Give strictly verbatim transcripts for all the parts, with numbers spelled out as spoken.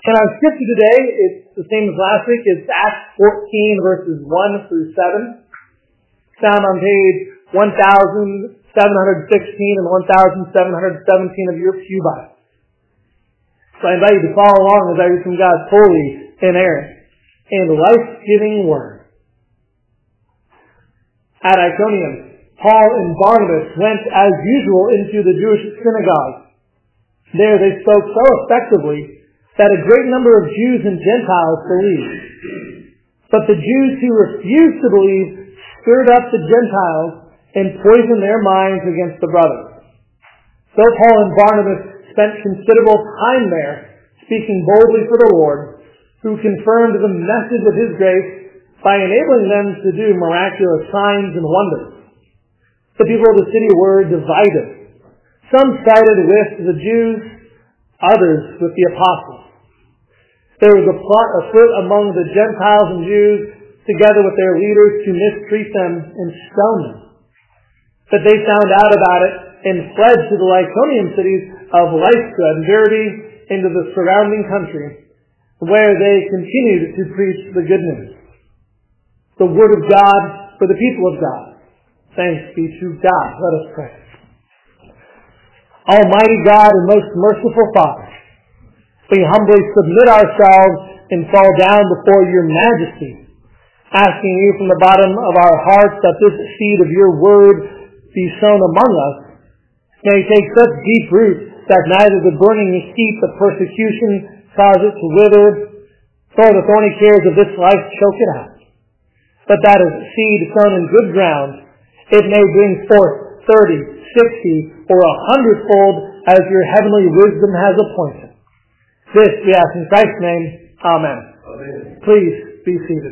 And our scripture today, it's the same as last week. It's Acts fourteen, verses one through seven. Found on page one thousand seven hundred sixteen and one thousand seven hundred seventeen of your pew Bible. So I invite you to follow along as I read from God's holy, inerrant, and life-giving word. At Iconium, Paul and Barnabas went as usual into the Jewish synagogue. There they spoke so effectively that a great number of Jews and Gentiles believed. But the Jews who refused to believe stirred up the Gentiles and poisoned their minds against the brothers. So Paul and Barnabas spent considerable time there, speaking boldly for the Lord, who confirmed the message of His grace by enabling them to do miraculous signs and wonders. The people of the city were divided. Some sided with the Jews, others with the apostles. There was a plot afoot among the Gentiles and Jews, together with their leaders, to mistreat them and stone them. But they found out about it and fled to the Lycaonian cities of Lystra and Derbe into the surrounding country, where they continued to preach the good news. The word of God for the people of God. Thanks be to God. Let us pray. Almighty God and most merciful Father, we humbly submit ourselves and fall down before your majesty, asking you from the bottom of our hearts that this seed of your word be sown among us may take such deep root that neither the burning heat of persecution cause it to wither, nor the thorny cares of this life choke it out. But that as seed sown in good ground, it may bring forth thirty, sixty, or a hundredfold as your heavenly wisdom has appointed. This we ask in Christ's name. Amen. Amen. Please be seated.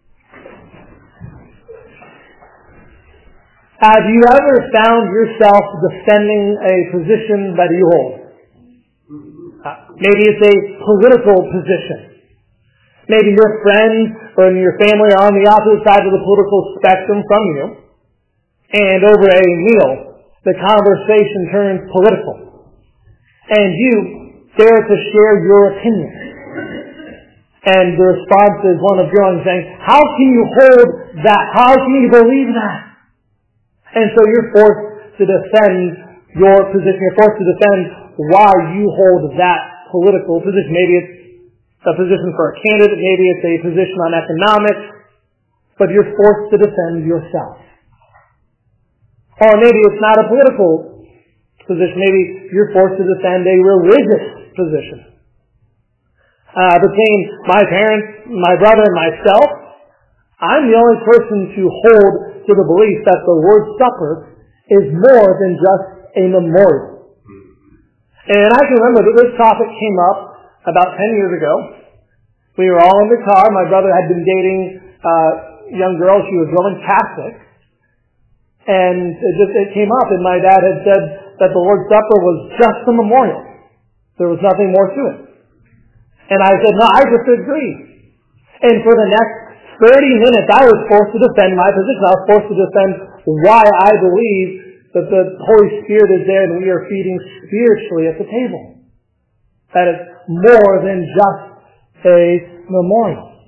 Have you ever found yourself defending a position that you hold? Uh, maybe it's a political position. Maybe your friends or your family are on the opposite side of the political spectrum from you. And over a meal, the conversation turns political. And you dare to share your opinion. And the response is one of your own saying, how can you hold that? How can you believe that? And so you're forced to defend your position. You're forced to defend why you hold that political position. Maybe it's a position for a candidate. Maybe it's a position on economics. But you're forced to defend yourself. Or maybe it's not a political position. Maybe you're forced to defend a religious position. Uh, between my parents, my brother, and myself, I'm the only person to hold to the belief that the Lord's Supper is more than just a memorial. And I can remember that this topic came up about ten years ago. We were all in the car. My brother had been dating a young girl. She was Roman Catholic. And it just it came up, and my dad had said that the Lord's Supper was just a memorial. There was nothing more to it. And I said, no, I disagree. And for the next thirty minutes, I was forced to defend my position. I was forced to defend why I believe that the Holy Spirit is there and we are feeding spiritually at the table. That it's more than just a memorial.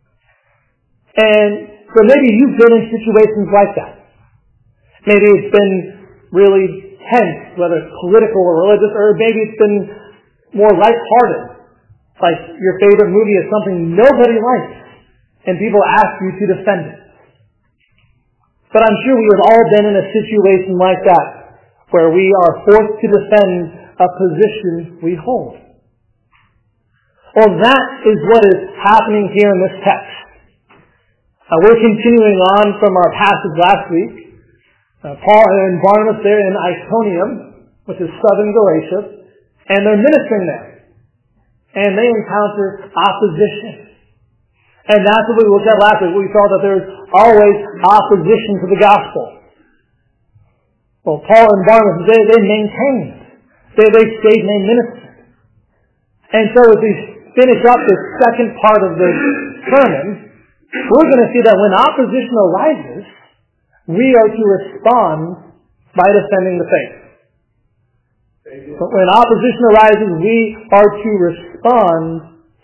And so maybe you've been in situations like that. Maybe it's been really tense, whether it's political or religious, or maybe it's been more lighthearted. Like your favorite movie is something nobody likes, and people ask you to defend it. But I'm sure we have all been in a situation like that, where we are forced to defend a position we hold. Well, that is what is happening here in this text. Uh, we're continuing on from our passage last week. Uh, Paul and Barnabas there in Iconium, which is southern Galatia, and they're ministering there. And they encounter opposition. And that's what we looked at last week. We saw that there's always opposition to the gospel. Well, Paul and Barnabas, they, they maintained. They, they stayed and they ministered. And so as we finish up the second part of the sermon, we're going to see that when opposition arises, we are to respond by defending the faith. But when opposition arises, we are to respond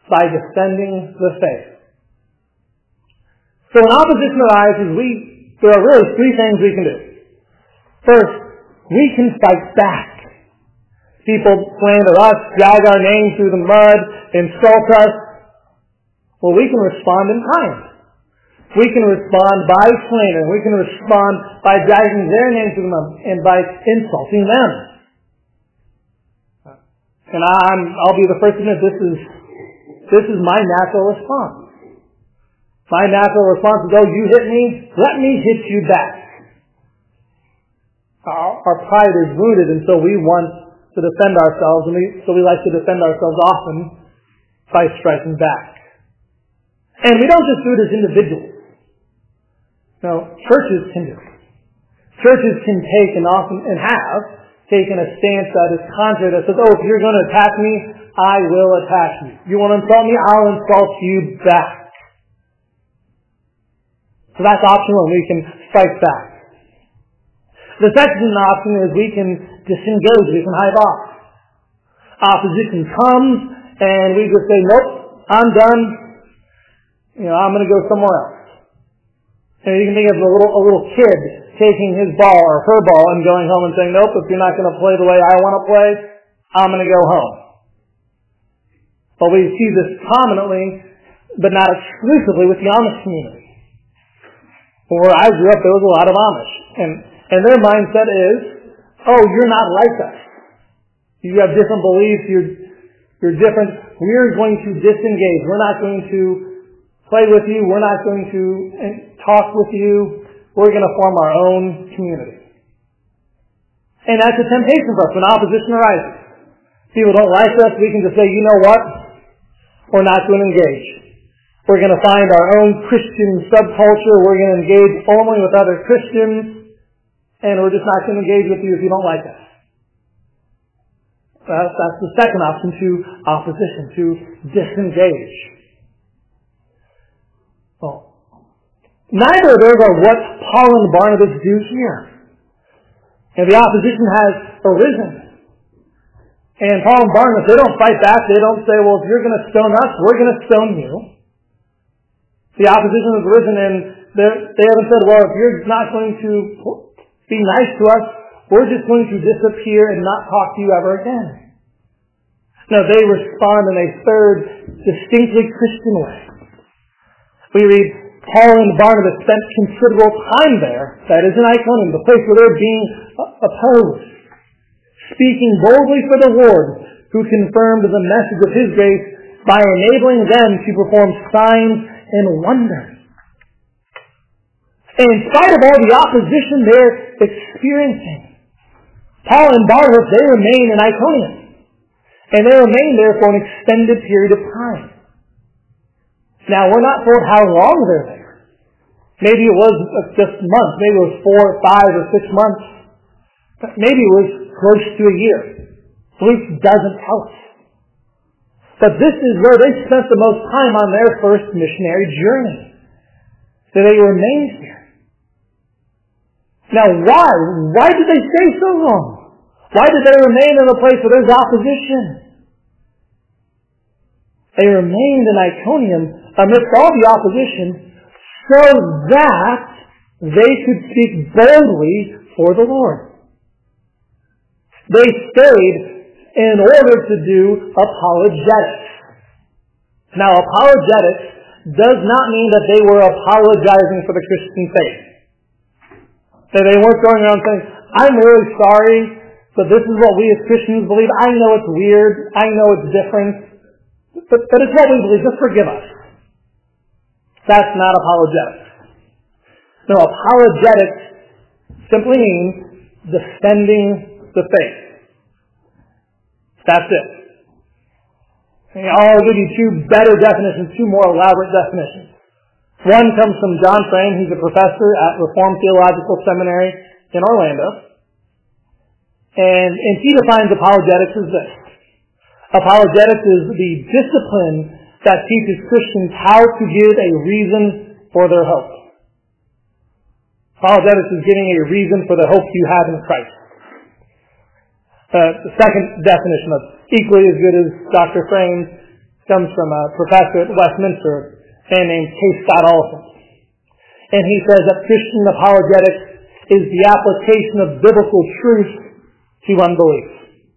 by defending the faith. So when opposition arises, we, there are really three things we can do. First, we can fight back. People slander us, drag our name through the mud, insult us. Well, we can respond in kind. We can respond by slandering. We can respond by dragging their name through the mud and by insulting them. And I'm, I'll be the first to admit this is, this is my natural response. My natural response is, oh, you hit me, let me hit you back. Our, our pride is wounded, and so we want to defend ourselves, and we, so we like to defend ourselves often by striking back. And we don't just do it as individuals. No, churches can do it. Churches can take and often, and have, taken a stance that is contrary, that says, oh, if you're going to attack me, I will attack you. You want to insult me, I'll insult you back. So that's option one. We can fight back. The second option is we can disengage. We can hide off. Opposition comes and we just say, nope, I'm done. You know, I'm going to go somewhere else. And you can think of a little, a little kid taking his ball or her ball and going home and saying, nope, if you're not going to play the way I want to play, I'm going to go home. But we see this prominently, but not exclusively, with the Amish community. Where I grew up, there was a lot of Amish. And, and their mindset is, oh, you're not like us. You have different beliefs, you're, you're different. We're going to disengage. We're not going to play with you. We're not going to talk with you. We're going to form our own community. And that's a temptation for us when opposition arises. People don't like us, we can just say, you know what? We're not going to engage. We're going to find our own Christian subculture. We're going to engage only with other Christians. And we're just not going to engage with you if you don't like us. That's, that's the second option to opposition, to disengage. Well, neither of those are what Paul and Barnabas do here. And the opposition has arisen. And Paul and Barnabas, they don't fight back. They don't say, well, if you're going to stone us, we're going to stone you. The opposition has arisen, and they haven't said, well, if you're not going to be nice to us, we're just going to disappear and not talk to you ever again. No, they respond in a third, distinctly Christian way. We read, Paul and Barnabas spent considerable time there, that is in Iconium, the place where they're being opposed, speaking boldly for the Lord, who confirmed the message of His grace by enabling them to perform signs and wonders. And in spite of all the opposition they're experiencing, Paul and Barnabas, they remain in Iconium. And they remain there for an extended period of time. Now, we're not told how long they're there. Maybe it was just months. Maybe it was four, five, or six months. Maybe it was close to a year. Luke doesn't tell us. But this is where they spent the most time on their first missionary journey. So they remained here. Now, why? Why did they stay so long? Why did they remain in a place where there's opposition? They remained in Iconium amidst all the opposition so that they could speak boldly for the Lord. They stayed in order to do apologetics. Now, apologetics does not mean that they were apologizing for the Christian faith. That they weren't going around saying, I'm really sorry, but this is what we as Christians believe. I know it's weird. I know it's different. But, but it's what we believe. Just forgive us. That's not apologetics. No, apologetics simply means defending the faith. That's it. And I'll give you two better definitions, two more elaborate definitions. One comes from John Frame. He's a professor at Reformed Theological Seminary in Orlando. And, and he defines apologetics as this. Apologetics is the discipline that teaches Christians how to give a reason for their hope. Apologetics is giving a reason for the hope you have in Christ. Uh, the second definition, that's equally as good as Doctor Frame's, comes from a professor at Westminster, a man named K. Scott Oliphant. And he says that Christian apologetics is the application of biblical truth to unbelief.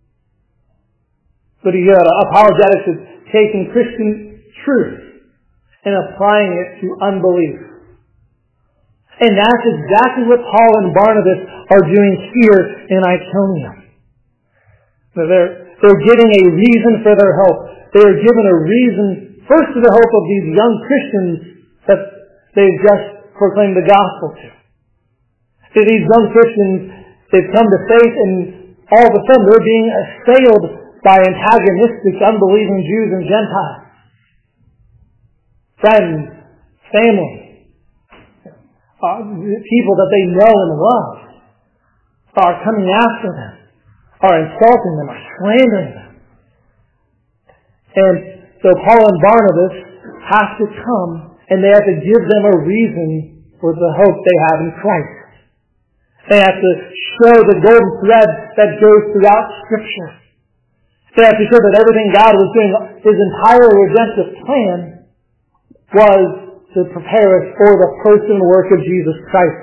So to hear apologetics is taking Christian truth and applying it to unbelief. And that's exactly what Paul and Barnabas are doing here in Iconium. So they're, they're giving a reason for their hope. They are given a reason, first to the hope of these young Christians that they've just proclaimed the gospel to. To these young Christians, they've come to faith, and all of a sudden they're being assailed by antagonistic, unbelieving Jews and Gentiles. Friends, family, uh, people that they know and love are coming after them, are insulting them, are slandering them. And so Paul and Barnabas have to come, and they have to give them a reason for the hope they have in Christ. They have to show the golden thread that goes throughout Scripture. They have to show that everything God was doing, His entire redemptive plan, was to prepare us for the person and work of Jesus Christ.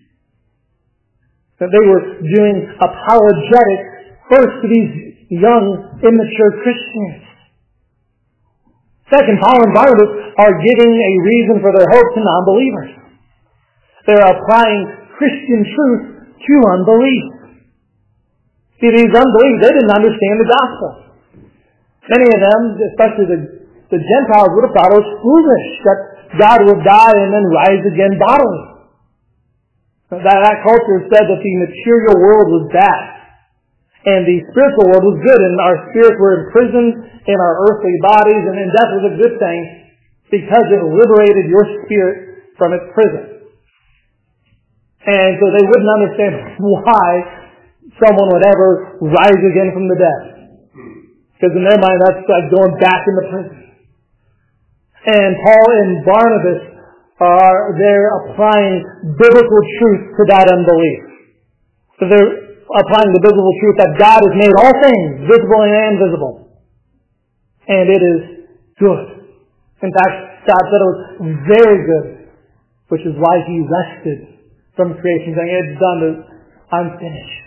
That they were doing apologetics first to these young, immature Christians. Second, Paul and Barnabas are giving a reason for their hope to non-believers. They're applying Christian truth to unbelief. See, these unbelievers, they didn't understand the gospel. Many of them, especially the, the Gentiles, would have thought it was foolish that God would die and then rise again bodily. That, that culture said that the material world was bad and the spiritual world was good, and our spirits were imprisoned in our earthly bodies, and, and death was a good thing because it liberated your spirit from its prison. And so they wouldn't understand why someone would ever rise again from the dead. Because in their mind, that's like going back into prison. And Paul and Barnabas are there applying biblical truth to that unbelief. So they're applying the biblical truth that God has made all things, visible and invisible. And it is good. In fact, God said it was very good, which is why He rested from creation, saying, it's done, I'm finished.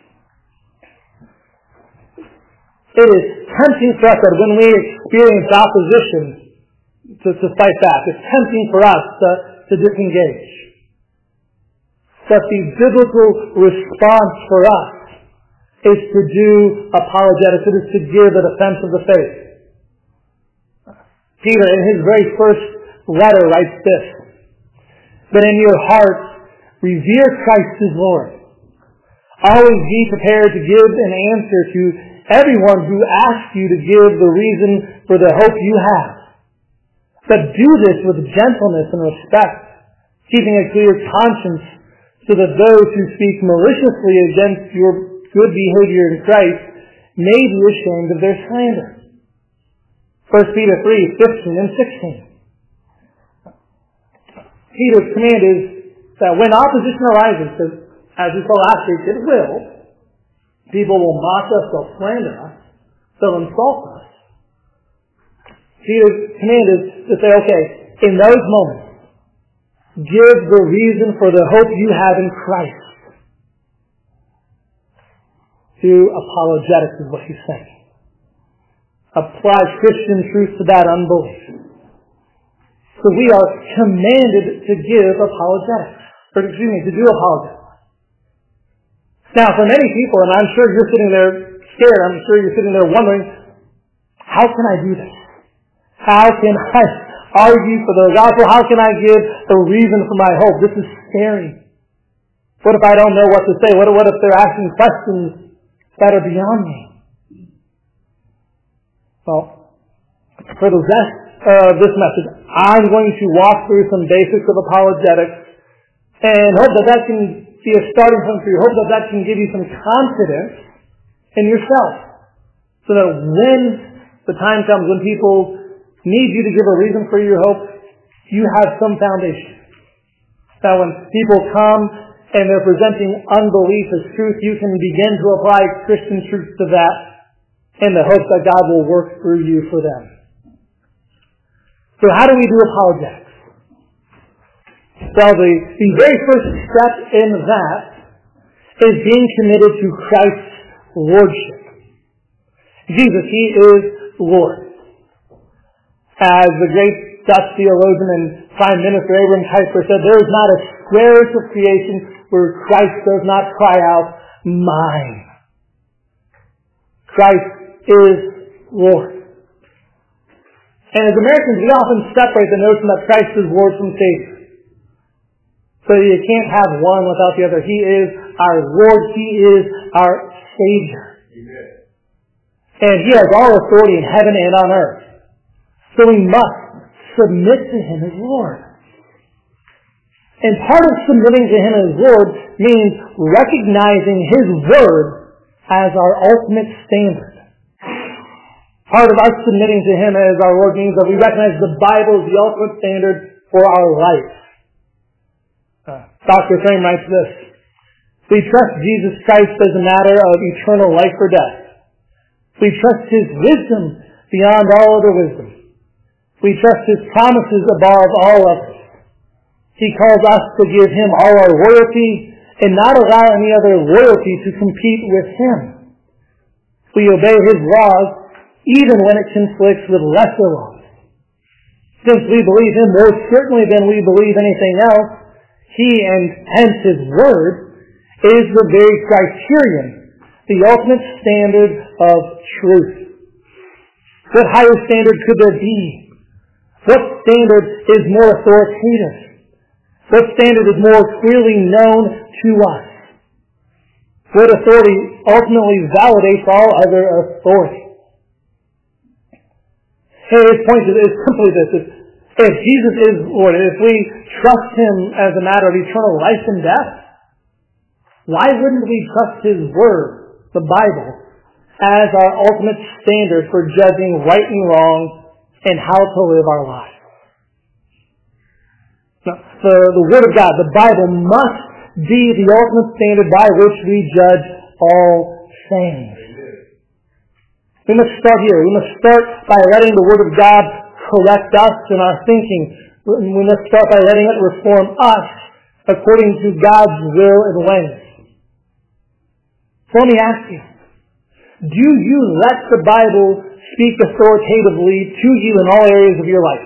It is tempting for us that when we experience opposition to, to fight back, it's tempting for us to, to disengage. But the biblical response for us is to do apologetics. It is to give a defense of the faith. Peter, in his very first letter, writes this: "But in your hearts, revere Christ as Lord. Always be prepared to give an answer to everyone who asks you to give the reason for the hope you have. But do this with gentleness and respect, keeping a clear conscience, so that those who speak maliciously against your good behavior in Christ may be ashamed of their slander." First Peter three, fifteen and sixteen. Peter's command is that when opposition arises, because as we saw last week, it will, people will mock us, they'll slander us, they'll insult us. Peter's command is to say, okay, in those moments, give the reason for the hope you have in Christ. Do apologetics is what he's saying. Apply Christian truth to that unbelief. So we are commanded to give apologetics. Or excuse me, to do apologetics. Now, for many people, and I'm sure you're sitting there scared, I'm sure you're sitting there wondering, how can I do this? How can I argue for the gospel? How can I give a reason for my hope? This is scary. What if I don't know what to say? What, what if they're asking questions that are beyond me? Well, for the rest of this message, I'm going to walk through some basics of apologetics and hope that that can be a starting point for you. Hope that that can give you some confidence in yourself. So that when the time comes when people need you to give a reason for your hope, you have some foundation. Now when people come and they're presenting unbelief as truth, you can begin to apply Christian truth to that in the hope that God will work through you for them. So how do we do apologetics? Well, the, the very first step in that is being committed to Christ's lordship. Jesus, He is Lord. As the great Dutch theologian and Prime Minister Abraham Kuyper said, there is not a square inch of creation where Christ does not cry out, mine. Christ is Lord. And as Americans, we often separate the notion that Christ is Lord from Savior. So you can't have one without the other. He is our Lord. He is our Savior. Amen. And He has all authority in heaven and on earth. So we must submit to Him as Lord. And part of submitting to Him as Lord means recognizing His Word as our ultimate standard. Part of us submitting to Him as our Lord means that we recognize the Bible as the ultimate standard for our life. Uh, Doctor Frame writes this: we trust Jesus Christ as a matter of eternal life or death. We trust His wisdom beyond all other wisdom. We trust His promises above all others. He calls us to give Him all our loyalty and not allow any other loyalty to compete with Him. We obey His laws even when it conflicts with lesser laws. Since we believe Him more certainly than we believe anything else, He, and hence His Word, is the very criterion, the ultimate standard of truth. What higher standard could there be? What standard is more authoritative? What standard is more clearly known to us? What authority ultimately validates all other authority? Hey, his point is simply this. If Jesus is Lord, if we trust Him as a matter of eternal life and death, why wouldn't we trust His Word, the Bible, as our ultimate standard for judging right and wrong and how to live our lives? Now, the, the Word of God, the Bible, must be the ultimate standard by which we judge all things. We must start here. We must start by letting the Word of God correct us in our thinking. We must start by letting it reform us according to God's will and ways. So let me ask you, do you let the Bible speak authoritatively to you in all areas of your life?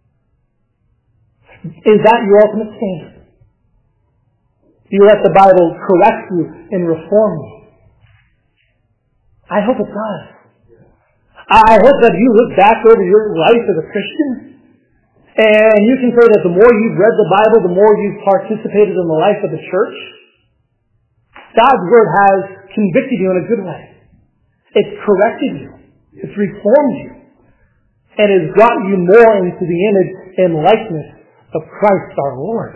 Is that your ultimate standard? Do you let the Bible correct you and reform you? I hope it does. I hope that you look back over your life as a Christian and you can say that the more you've read the Bible, the more you've participated in the life of the church. God's Word has convicted you in a good way. It's corrected you. It's reformed you. And has brought you more into the image and likeness of Christ our Lord.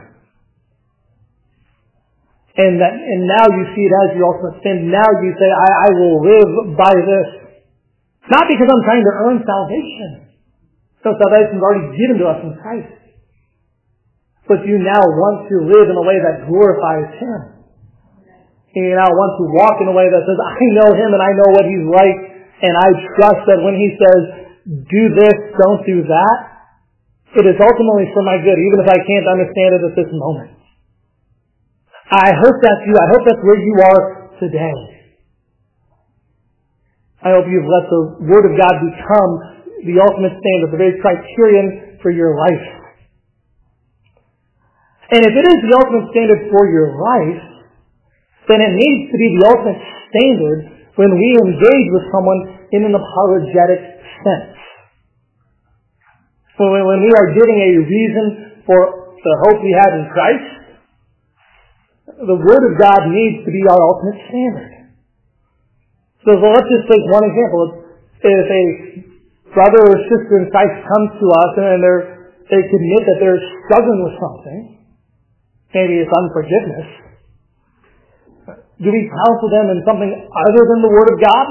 And that, and now you see it as your ultimate sin. Now you say, I, I will live by this. Not because I'm trying to earn salvation. So salvation is already given to us in Christ. But you now want to live in a way that glorifies Him. You now want to walk in a way that says, I know Him and I know what He's like, and I trust that when He says, do this, don't do that, it is ultimately for my good, even if I can't understand it at this moment. I hope that's you. I hope that's where you are today. I hope you've let the Word of God become the ultimate standard, the very criterion for your life. And if it is the ultimate standard for your life, then it needs to be the ultimate standard when we engage with someone in an apologetic sense. So when we are giving a reason for the hope we have in Christ, the Word of God needs to be our ultimate standard. So, so let's just take one example. If a brother or sister in Christ comes to us and they're, they admit that they're struggling with something, maybe it's unforgiveness, do we counsel them in something other than the Word of God?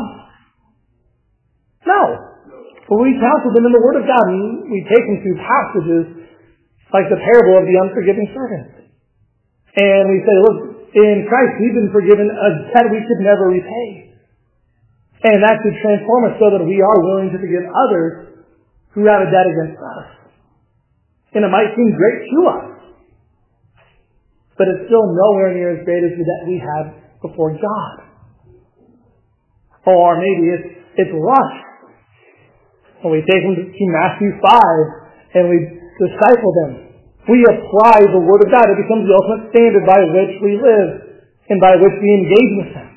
No. But we counsel them in the Word of God, and we take them through passages like the parable of the unforgiving servant. And we say, look, in Christ we've been forgiven a debt we could never repay. And that should transform us so that we are willing to forgive others who have a debt against us. And it might seem great to us. But it's still nowhere near as great as the debt we have before God. Or maybe it's, it's lust. When we take them to Matthew five and we disciple them, we apply the Word of God. It becomes the ultimate standard by which we live and by which we engage with Him.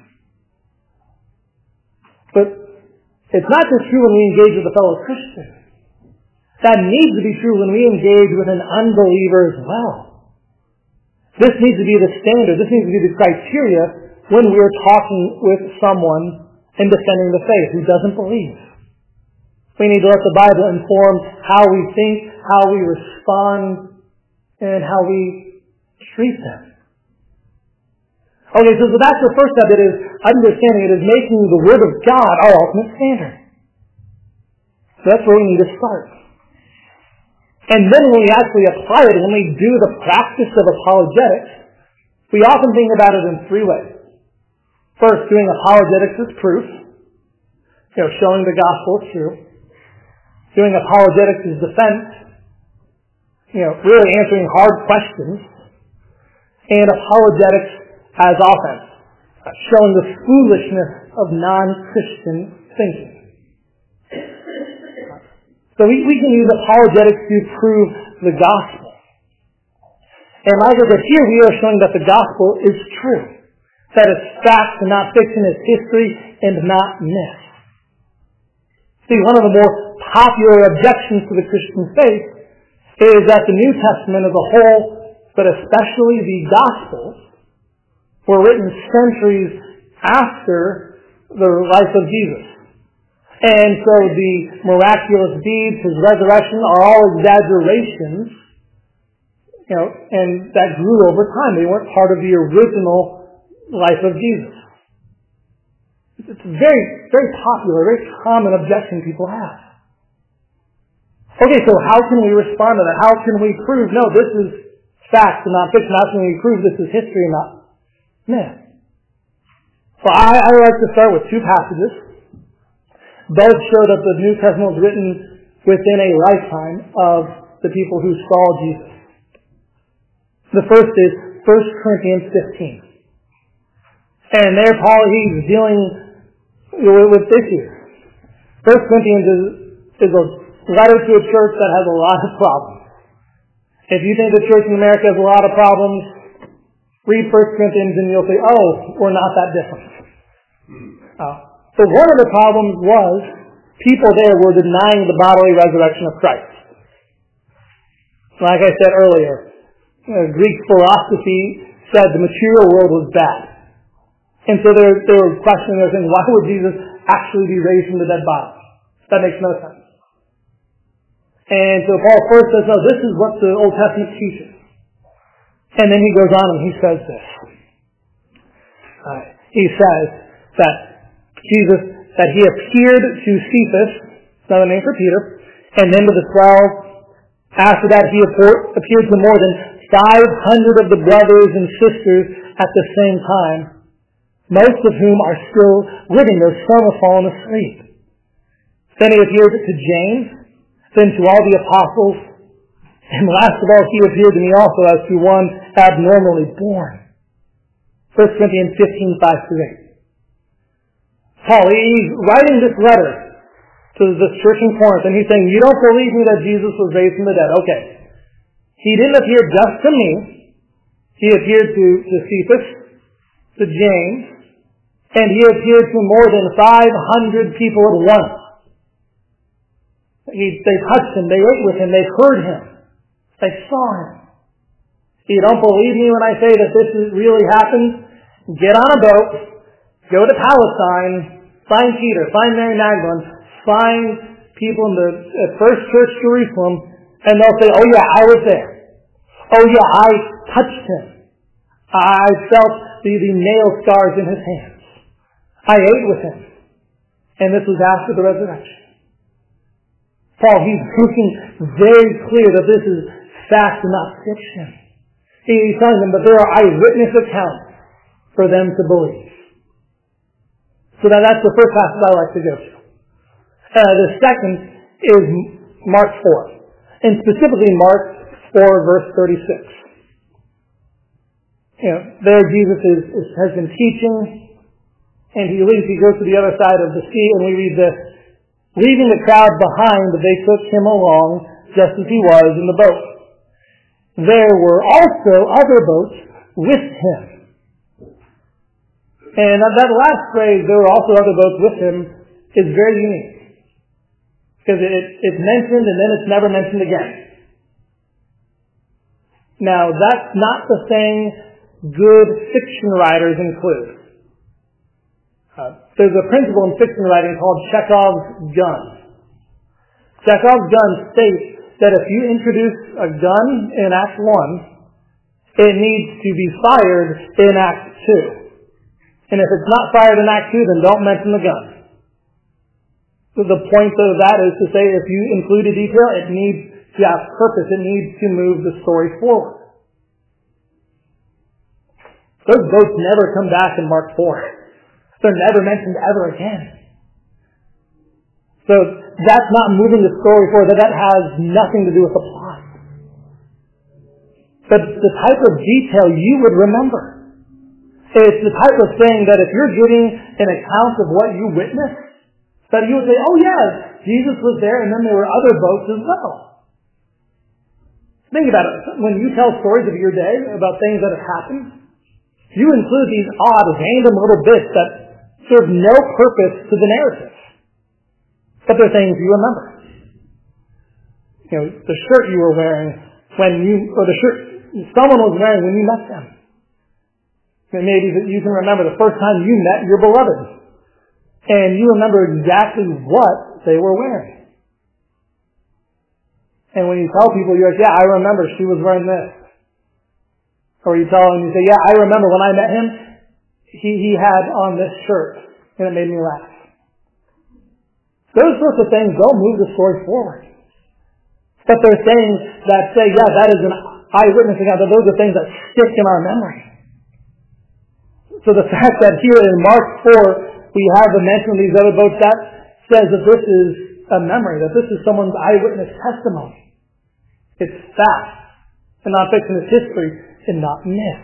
But it's not just true when we engage with a fellow Christian. That needs to be true when we engage with an unbeliever as well. This needs to be the standard. This needs to be the criteria when we're talking with someone and defending the faith who doesn't believe. We need to let the Bible inform how we think, how we respond, and how we treat them. Okay, so that's the first step. It is understanding. It is making the Word of God our ultimate standard. So that's where we need to start. And then when we actually apply it, when we do the practice of apologetics, we often think about it in three ways. First, doing apologetics as proof, you know, showing the gospel is true. Doing apologetics as defense, you know, really answering hard questions. And apologetics as offense, showing the foolishness of non-Christian thinking. So we, we can use apologetics to prove the gospel. And like I said, here we are showing that the gospel is true. That it's fact and not fiction, it's history and not myth. See, one of the more popular objections to the Christian faith is that the New Testament as a whole, but especially the Gospels, were written centuries after the life of Jesus. And so the miraculous deeds, His resurrection, are all exaggerations, you know, and that grew over time. They weren't part of the original life of Jesus. It's a very, very popular, very common objection people have. Okay, so how can we respond to that? How can we prove, no, this is fact and not fiction? How can we prove this is history and not myth? So I, I like to start with two passages. Both show that the New Testament was written within a lifetime of the people who saw Jesus. The first is First Corinthians fifteen. And there Paul, he's dealing with issues. First Corinthians is, is a letter to a church that has a lot of problems. If you think the church in America has a lot of problems, read First Corinthians and you'll say, oh, we're not that different. Uh, So one of the problems was people there were denying the bodily resurrection of Christ. Like I said earlier, you know, Greek philosophy said the material world was bad. And so they they were questioning, they were saying, why would Jesus actually be raised from the dead body? That makes no sense. And so Paul first says, no, this is what the Old Testament teaches. And then he goes on and he says this. Uh, he says that Jesus, that He appeared to Cephas, another name for Peter, and then to the twelve. After that, He appeared to more than five hundred of the brothers and sisters at the same time, most of whom are still living, though some have fallen asleep. Then He appeared to James, then to all the apostles, and last of all, He appeared to me also as to one abnormally born. First Corinthians fifteen, five through eight. Paul, he's writing this letter to the church in Corinth, and he's saying, you don't believe me that Jesus was raised from the dead. Okay. He didn't appear just to me. He appeared to, to Cephas, to James, and he appeared to more than five hundred people at once. He, they touched him, they ate with him, they heard him, they saw him. You don't believe me when I say that this really happened? Get on a boat, go to Palestine, find Peter, find Mary Magdalene, find people in the First Church Jerusalem, and they'll say, oh yeah, I was there. Oh yeah, I touched him. I felt the, the nail scars in his hands. I ate with him. And this was after the resurrection. Paul, he's making very clear that this is fact and not fiction. He's telling them that there are eyewitness accounts for them to believe. So that, that's the first passage I like to go to. Uh, the second is Mark four. And specifically Mark or verse thirty-six. You know, there Jesus is, is, has been teaching, and he leaves, he goes to the other side of the sea, and we read this. Leaving the crowd behind, they took him along, just as he was in the boat. There were also other boats with him. And that last phrase, there were also other boats with him, is very unique. Because it, it's mentioned and then it's never mentioned again. Now, that's not the thing good fiction writers include. Uh, there's a principle in fiction writing called Chekhov's gun. Chekhov's gun states that if you introduce a gun in Act one, it needs to be fired in Act two. And if it's not fired in Act two, then don't mention the gun. So the point of that is to say if you include a detail, it needs to have purpose. It needs to move the story forward. Those boats never come back in Mark four. They're never mentioned ever again. So that's not moving the story forward. That has nothing to do with the plot. But the type of detail you would remember. It's the type of thing that if you're giving an account of what you witnessed, that you would say, oh yes, Jesus was there and then there were other boats as well. Think about it. When you tell stories of your day about things that have happened, you include these odd, random little bits that serve no purpose to the narrative. But they're things you remember. You know, the shirt you were wearing when you, or the shirt someone was wearing when you met them. And maybe that you can remember the first time you met your beloved. And you remember exactly what they were wearing. And when you tell people, you're like, yeah, I remember she was wearing this. Or you tell them, you say, yeah, I remember when I met him, he, he had on this shirt. And it made me laugh. Those sorts of things don't move the story forward. But they're things that say, yeah, that is an eyewitness account. That those are things that stick in our memory. So the fact that here in Mark four, we have the mention of these other boats, that says that this is a memory, that this is someone's eyewitness testimony. It's fact. And not fiction, it's history, and not myth.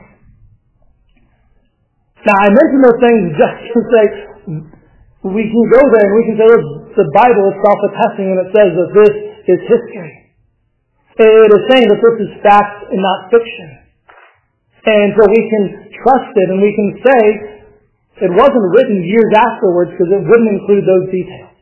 Now, I mention those things just to say, we can go there and we can say, the Bible is self-attesting when it says that this is history. It is saying that this is fact and not fiction. And so we can trust it and we can say it wasn't written years afterwards because it wouldn't include those details.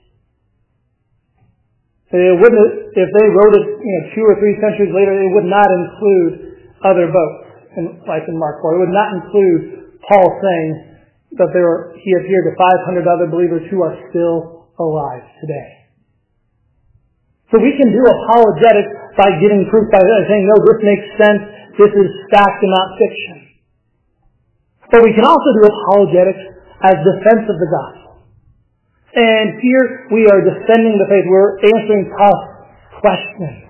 It wouldn't, if they wrote it, you know, two or three centuries later, it would not include other boats, in, like in Mark four. It would not include Paul saying that there were, he appeared to five hundred other believers who are still alive today. So we can do apologetics by giving proof, by saying, no, this makes sense. This is fact and not fiction. But we can also do apologetics as defense of the gospel. And here we are defending the faith. We're answering tough questions.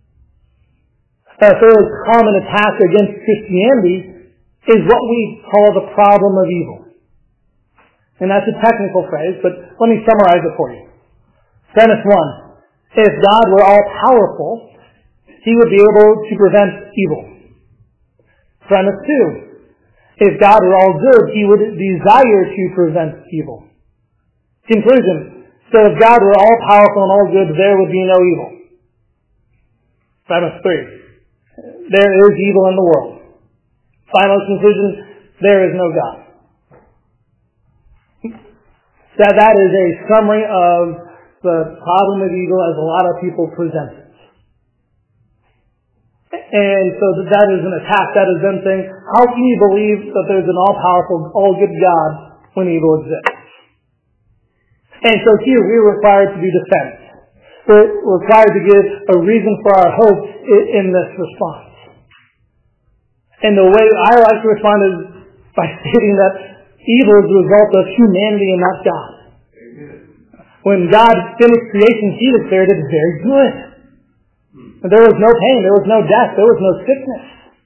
A fairly common attack against Christianity is what we call the problem of evil. And that's a technical phrase, but let me summarize it for you. Premise one, if God were all-powerful, He would be able to prevent evil. Premise two, if God were all good, He would desire to prevent evil. Conclusion, so if God were all-powerful and all good, there would be no evil. Premise three, there is evil in the world. Final conclusion, there is no God. That, that is a summary of the problem of evil as a lot of people present it. And so that is an attack. That is them saying, how can you believe that there's an all-powerful, all-good God when evil exists? And so here we're required to do defense. We're required to give a reason for our hope in this response. And the way I like to respond is by stating that evil is the result of humanity and not God. When God finished creation, He declared it very good. There was no pain, there was no death, there was no sickness.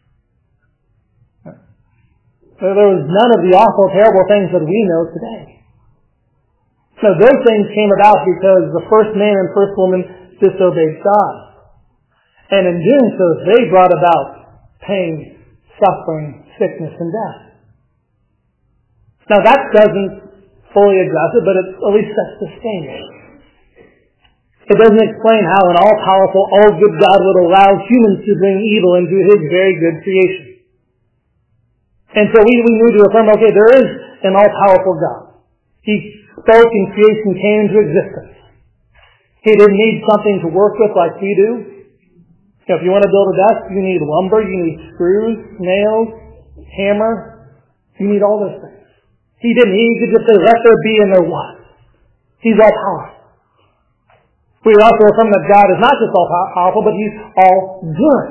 There was none of the awful, terrible things that we know today. So those things came about because the first man and first woman disobeyed God. And in doing so, they brought about pain, suffering, sickness, and death. Now that doesn't fully address it, but it at least sets the stage. It doesn't explain how an all-powerful, all-good God would allow humans to bring evil into His very good creation. And so we, we need to affirm, okay, there is an all-powerful God. He spoke and creation came into existence. He didn't need something to work with like we do. You know, if you want to build a desk, you need lumber, you need screws, nails, hammer. You need all those things. He didn't. He could just say, let there be, and there was. He's all-powerful. We also affirm that God is not just all-powerful, but He's all good.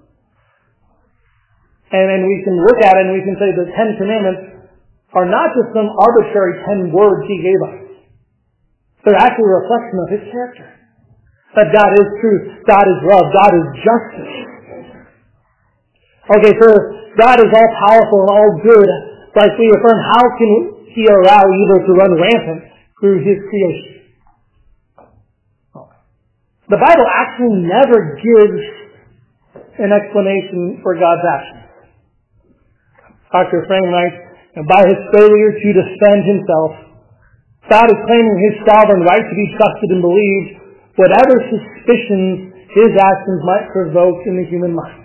And then we can look at it and we can say the Ten Commandments are not just some arbitrary ten words He gave us. They're actually a reflection of His character. That God is truth, God is love, God is justice. Okay, so God is all-powerful and all good. Like we affirm, how can He allow evil to run rampant through His creation? The Bible actually never gives an explanation for God's actions. Doctor Frame writes, by His failure to defend Himself, God is claiming His sovereign right to be trusted and believed, whatever suspicions His actions might provoke in the human mind.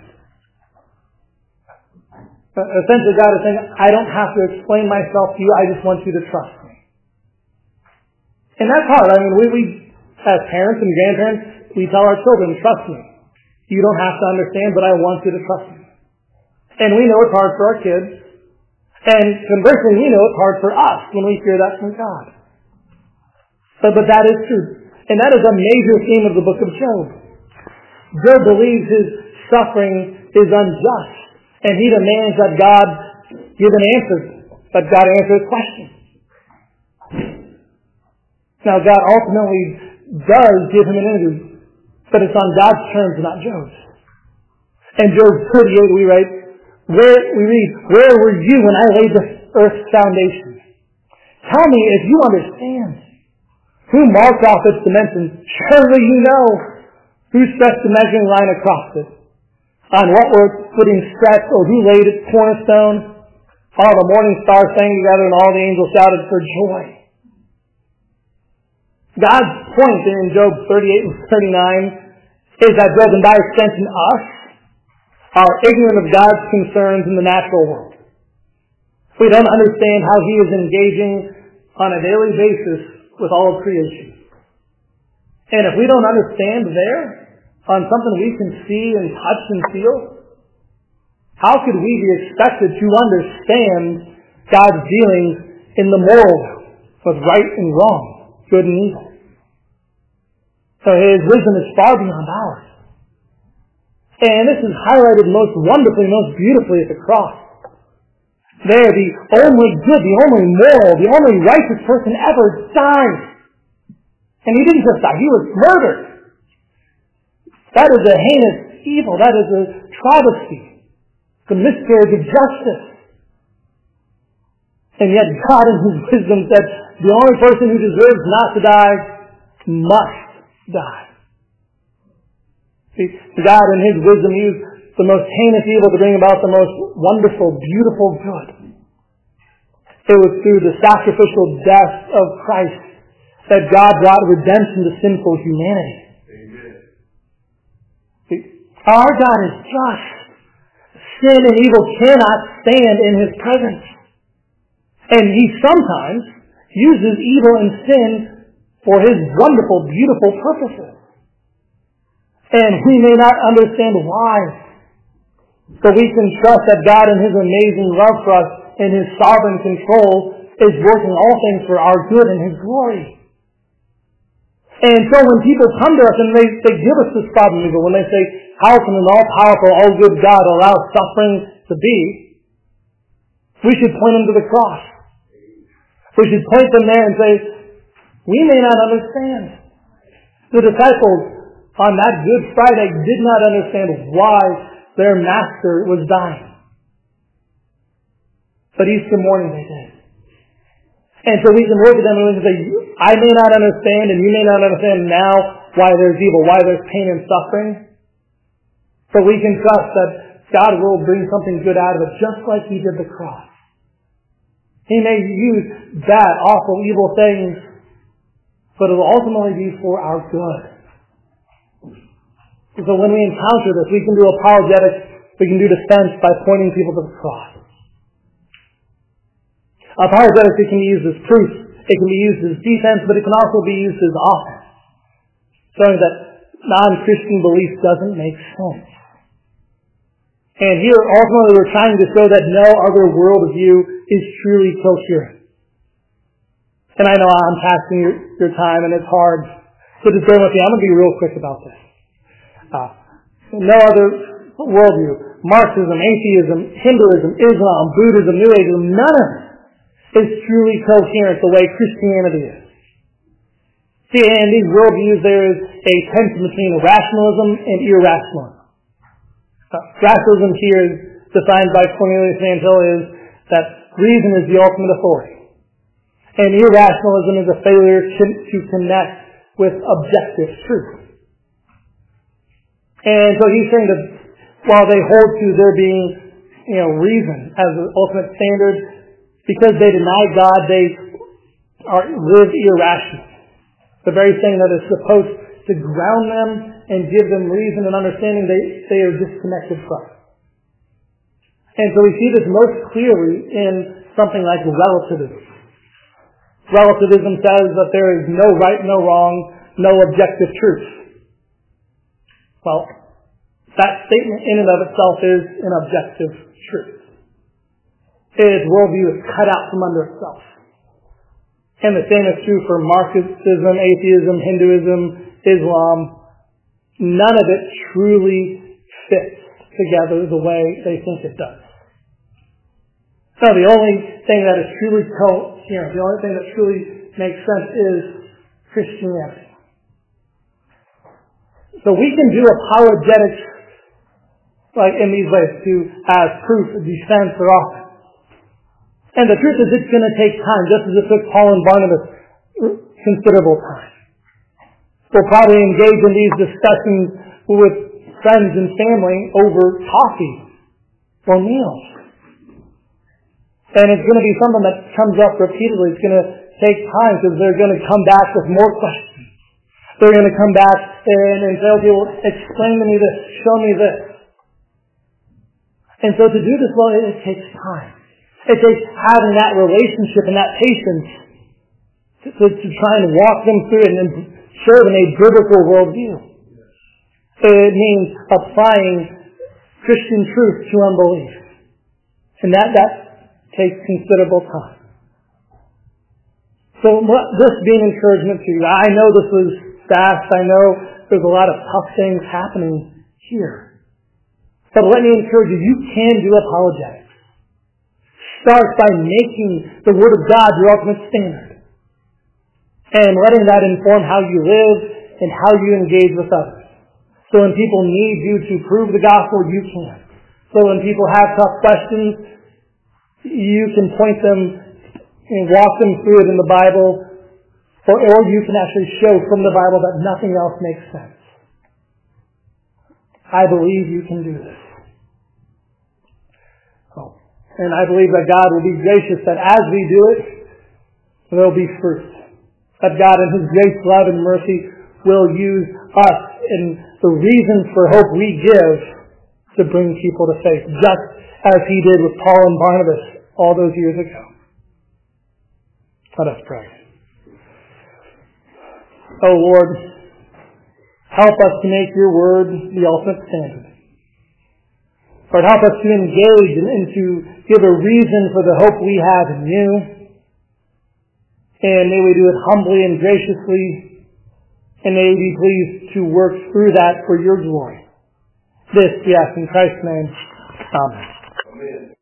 Essentially, God is saying, I don't have to explain myself to you, I just want you to trust me. And that's hard. I mean, we, we as parents and grandparents, we tell our children, trust me. You don't have to understand, but I want you to trust me. And we know it's hard for our kids. And conversely, we know it's hard for us when we hear that from God. But, but that is true. And that is a major theme of the book of Job. Job believes his suffering is unjust. And he demands that God give an answer, that God answer his question. Now, God ultimately does give him an interview, but it's on God's terms, not Job's. And Job thirty-eight, we write, where we read, where were you when I laid the earth's foundation? Tell me if you understand. Who marked off its dimensions? Surely you know. Who stretched the measuring line across it? On what were footing stretched, or who laid its cornerstone? All the morning stars sang together, and all the angels shouted for joy. God's point in Job thirty-eight and thirty-nine is that Job, and by extension us, are ignorant of God's concerns in the natural world. We don't understand how He is engaging on a daily basis with all of creation. And if we don't understand there, on something we can see and touch and feel, how could we be expected to understand God's dealings in the moral world with right and wrong, good and evil? So His wisdom is far beyond ours. And this is highlighted most wonderfully, most beautifully at the cross. There, the only good, the only moral, the only righteous person ever died. And He didn't just die, He was murdered. That is a heinous evil. That is a travesty. It's a miscarriage of justice. And yet God in His wisdom said, the only person who deserves not to die must die. See, God in His wisdom used the most heinous evil to bring about the most wonderful, beautiful good. It was through the sacrificial death of Christ that God brought redemption to sinful humanity. Our God is just. Sin and evil cannot stand in His presence. And He sometimes uses evil and sin for His wonderful, beautiful purposes. And we may not understand why. But we can trust that God in His amazing love for us and His sovereign control is working all things for our good and His glory. And so when people come to us and they, they give us this problem evil, when they say, how can an all-powerful, all-good God allow suffering to be? We should point them to the cross. We should point them there and say, we may not understand. The disciples on that Good Friday did not understand why their master was dying. But Easter morning they did. And so we can look at them and we can say, I may not understand and you may not understand now why there's evil, why there's pain and suffering. But we can trust that God will bring something good out of it, just like He did the cross. He may use bad, awful, evil things, but it will ultimately be for our good. So when we encounter this, we can do apologetics, we can do defense by pointing people to the cross. Apologetics, it can be used as proof, it can be used as defense, but it can also be used as offense, showing that non-Christian belief doesn't make sense. And here, ultimately, we're trying to show that no other worldview is truly coherent. And I know I'm taxing your, your time, and it's hard, so just bear with me. I'm going to be real quick about this. Uh, no other worldview, Marxism, atheism, Hinduism, Islam, Buddhism, New Ageism, none of it is truly coherent the way Christianity is. See, in these worldviews there is a tension between rationalism and irrationalism. Uh, rationalism here is defined by Cornelius Van Til is that reason is the ultimate authority. And irrationalism is a failure to, to connect with objective truth. And so he's saying that while they hold to there being, you know, reason as the ultimate standard, because they deny God, they are live irrational. The very thing that is supposed to ground them and give them reason and understanding, they, they are disconnected from. And so we see this most clearly in something like relativism. Relativism says that there is no right, no wrong, no objective truth. Well, that statement in and of itself is an objective truth. Its worldview is cut out from under itself. And the same is true for Marxism, atheism, Hinduism, Islam. None of it truly fits together the way they think it does. So the only thing that is truly coherent, the only thing that truly makes sense is Christianity. So we can do apologetics like in these ways, to as proof, defense, or offense. And the truth is it's going to take time, just as it took Paul and Barnabas considerable time. We'll probably engage in these discussions with friends and family over coffee or meals. And it's going to be something that comes up repeatedly. It's going to take time because they're going to come back with more questions. They're going to come back and, and say, okay, well, explain to me this, show me this. And so to do this well, it, it takes time. It takes having that relationship and that patience to, to, to try and walk them through it and serve in a biblical worldview. It means applying Christian truth to unbelief. And that, that takes considerable time. So this being encouragement to you, I know this was fast. I know there's a lot of tough things happening here. But let me encourage you, you can do apologetics. Start by making the Word of God your ultimate standard. And letting that inform how you live and how you engage with others. So when people need you to prove the gospel, you can. So when people have tough questions, you can point them and walk them through it in the Bible, or, or you can actually show from the Bible that nothing else makes sense. I believe you can do this. Oh. And I believe that God will be gracious that as we do it, there will be fruit. That God in His grace, love, and mercy will use us and the reasons for hope we give to bring people to faith, just as He did with Paul and Barnabas all those years ago. Let us pray. Oh Lord, help us to make Your Word the ultimate standard. Lord, help us to engage and, and to give a reason for the hope we have in You. And may we do it humbly and graciously. And may we be pleased to work through that for Your glory. This, yes, in Christ's name. Amen.